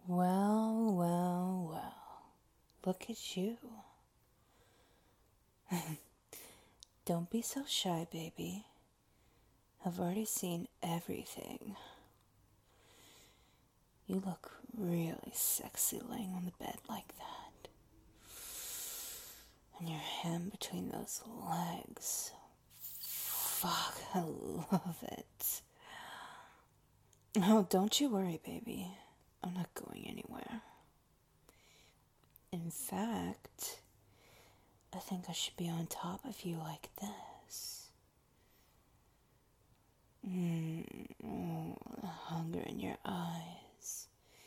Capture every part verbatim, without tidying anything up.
Well, well, well. Look at you. Don't be so shy, baby. I've already seen everything. You look really sexy laying on the bed like that. And your hand between those legs. Fuck, I love it. Oh, don't you worry, baby. I'm not going anywhere. In fact, I think I should be on top of you like this. Mm, oh, the hunger in your eyes.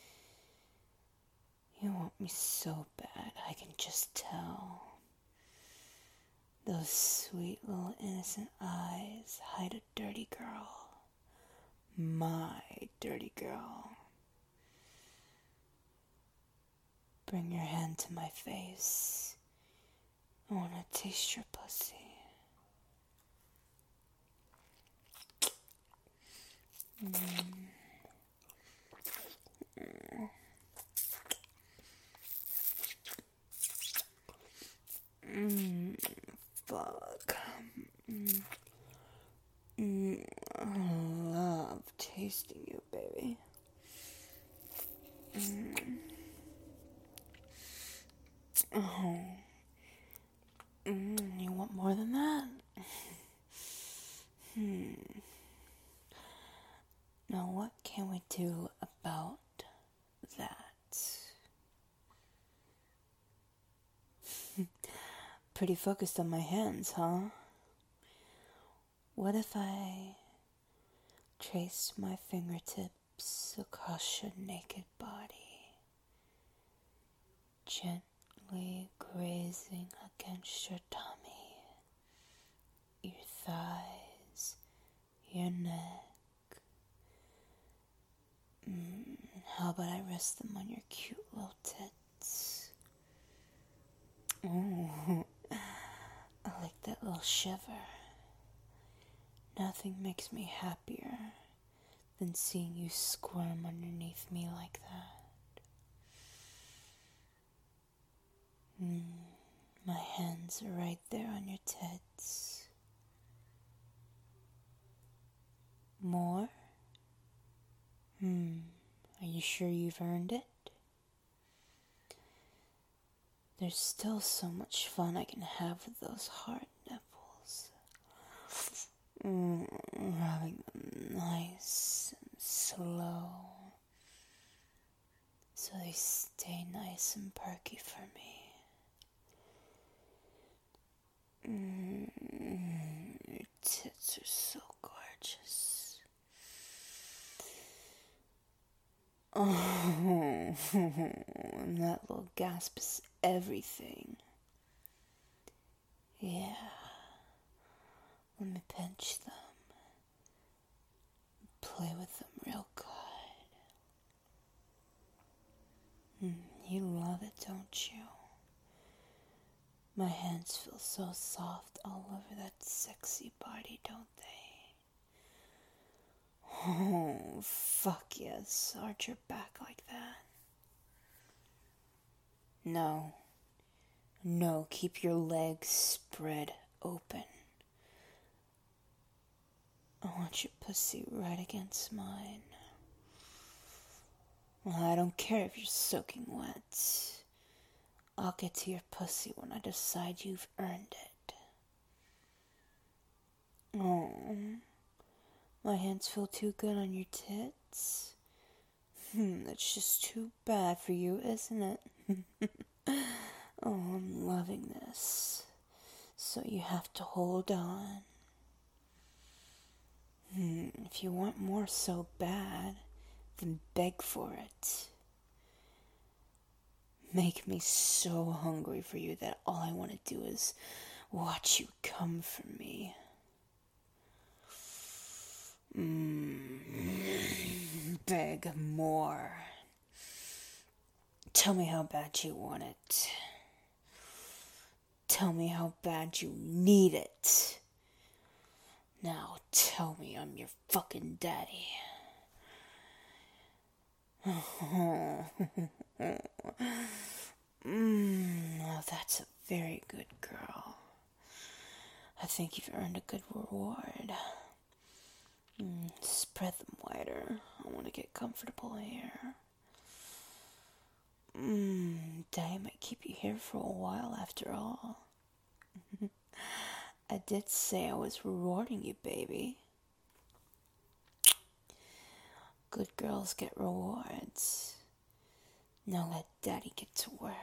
You want me so bad, I can just tell. Those sweet little innocent eyes hide a dirty girl. My dirty girl. Bring your hand to my face. I want to taste your pussy. Mm. Mm. Fuck. Mm. Mm. I love tasting you, baby. Mm. Oh. Mm. You want more than that? Hmm. Now, what can we do about that? Pretty focused on my hands, huh? What if I traced my fingertips across your naked body, gently grazing against your tummy, your thighs, your neck? Mm, how about I rest them on your cute little tits? Oh, I like that little shiver. Nothing makes me happier than seeing you squirm underneath me like that. Mm, my hands are right there on your tits. More? Hmm, are you sure you've earned it? There's still so much fun I can have with those hard nipples. Mm, rubbing them nice and slow, so they stay nice and perky for me. Mm, your tits are so gorgeous. Oh, and that little gasp is everything. Yeah. Let me pinch them. Play with them real good. Mm, you love it, don't you? My hands feel so soft all over that sexy body, don't they? Oh, fuck yes. Arch your back like that. No. No, keep your legs spread open. I want your pussy right against mine. Well, I don't care if you're soaking wet. I'll get to your pussy when I decide you've earned it. Oh, my hands feel too good on your tits. Hmm, that's just too bad for you, isn't it? Oh, I'm loving this. So you have to hold on. Hmm, if you want more so bad, then beg for it. Make me so hungry for you that all I want to do is watch you come for me. Mm, beg more. Tell me how bad you want it. Tell me how bad you need it. Now tell me I'm your fucking daddy. Mm, now that's a very good girl. I think you've earned a good reward. Mm, spread them wider. I want to get comfortable here. Mmm, Daddy might keep you here for a while after all. I did say I was rewarding you, baby. Good girls get rewards. Now let Daddy get to work.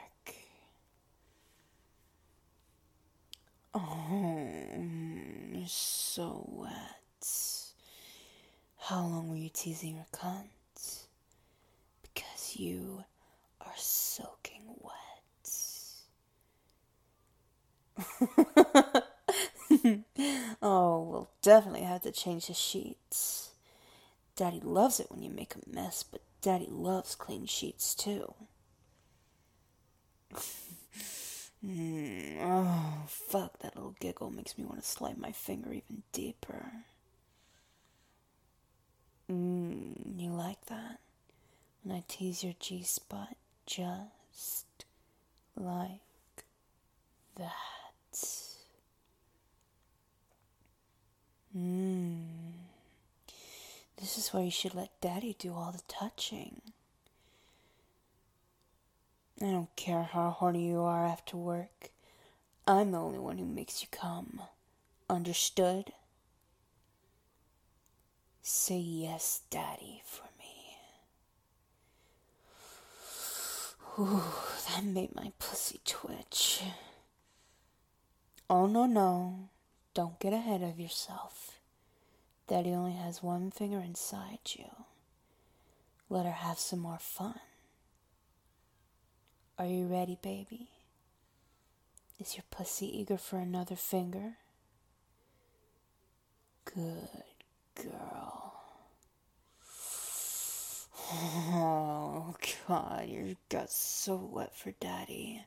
Oh, you're so wet. How long were you teasing your cunt? Because you are soaking wet. Oh, we'll definitely have to change the sheets. Daddy loves it when you make a mess, but Daddy loves clean sheets too. mm, oh, fuck, that little giggle makes me want to slide my finger even deeper. Mmm, you like that? When I tease your G-spot just like that. Mmm. This is why you should let Daddy do all the touching. I don't care how horny you are after work. I'm the only one who makes you come. Understood? Say yes, Daddy, for me. Ooh, that made my pussy twitch. Oh, no, no. Don't get ahead of yourself. Daddy only has one finger inside you. Let her have some more fun. Are you ready, baby? Is your pussy eager for another finger? Good girl. Oh, God, your gut's so wet for Daddy.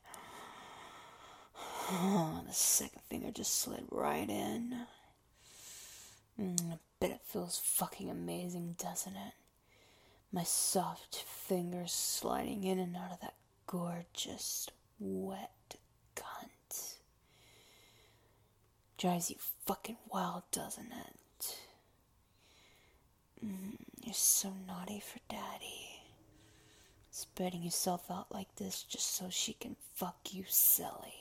Oh, the second finger just slid right in. Mm, I bet it feels fucking amazing, doesn't it? My soft fingers sliding in and out of that gorgeous, wet cunt. Drives you fucking wild, doesn't it? Mm, you're so naughty for Daddy. Spreading yourself out like this just so she can fuck you silly.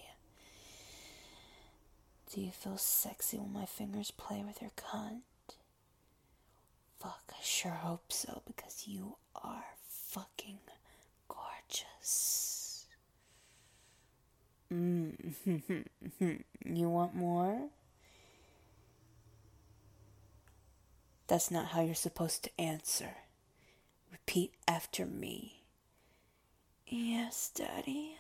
Do you feel sexy when my fingers play with your cunt? Fuck, I sure hope so, because you are fucking gorgeous. Mm. You want more? That's not how you're supposed to answer. Repeat after me. Yes, Daddy.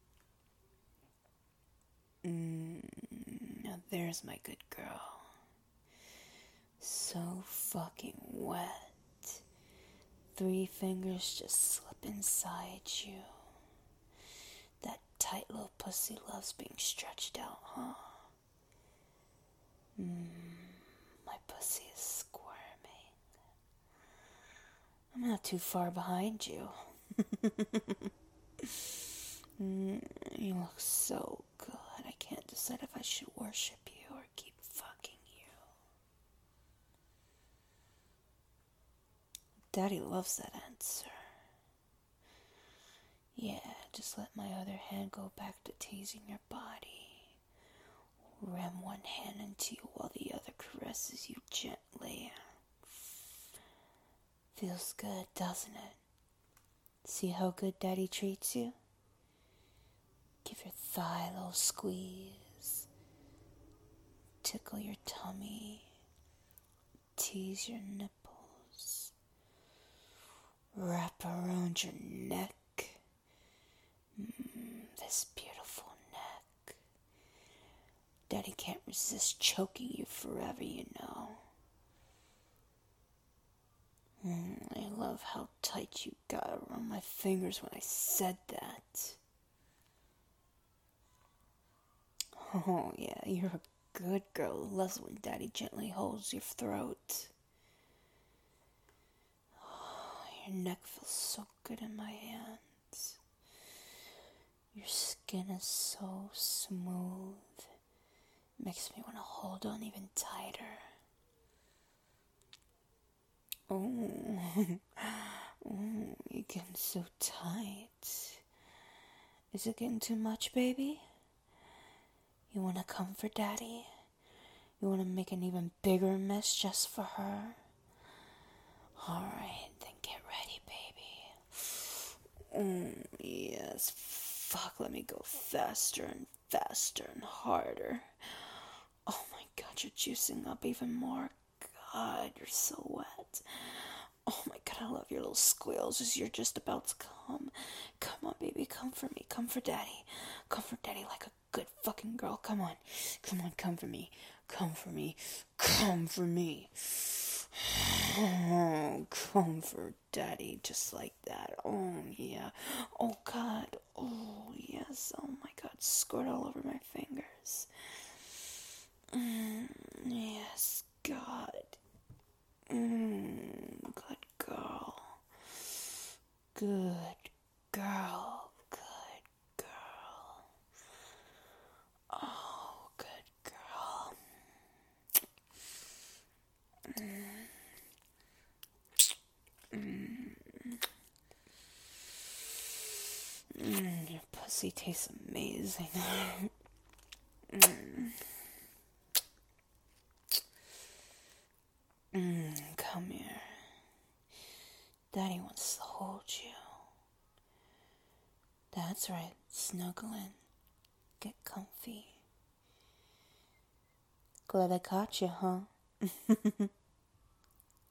Mm, now there's my good girl. So fucking wet. Three fingers just slip inside you. That tight little pussy loves being stretched out, huh? Mm, my pussy is squirming. I'm not too far behind you. mm, you look so good. I can't decide if I should worship you or keep fucking you. Daddy loves that answer. Yeah, just let my other hand go back to teasing your body. Ram one hand into you while the other caresses you gently. Feels good, doesn't it? See how good Daddy treats you? Give your thigh a little squeeze. Tickle your tummy. Tease your nipples. Wrap around your neck. Mm, this beautiful neck. Daddy can't resist choking you forever, you know. Mm, I love how tight you got around my fingers when I said that. Oh, yeah, you're a good girl who loves when Daddy gently holds your throat. Oh, Your neck feels so good in my hands. Your skin is so smooth. Makes me want to hold on even tighter. Oh, oh, you're getting so tight. Is it getting too much, baby? You want to comfort Daddy? You want to make an even bigger mess just for her? Alright, then get ready, baby. Mm, yes, fuck, let me go faster and faster and harder. Oh my god, you're juicing up even more. God, you're so wet. Oh my god, I love your little squeals as you're just about to come. Come on, baby, come for me. Come for Daddy. Come for Daddy like a good fucking girl. Come on. Come on, come for me. Come for me. Come for me. Oh, come for Daddy, just like that. Oh, yeah. Oh, God. Oh, yes. Oh, my God. Squirt all over my fingers. Mm, yes, God. Mm, good girl. Good girl. Good girl. Oh, good girl. Mm. Mm. Mm, your pussy tastes amazing. mm. Mm, come here. Daddy wants to hold you. That's right, snuggle in. Get comfy. Glad I caught you, huh?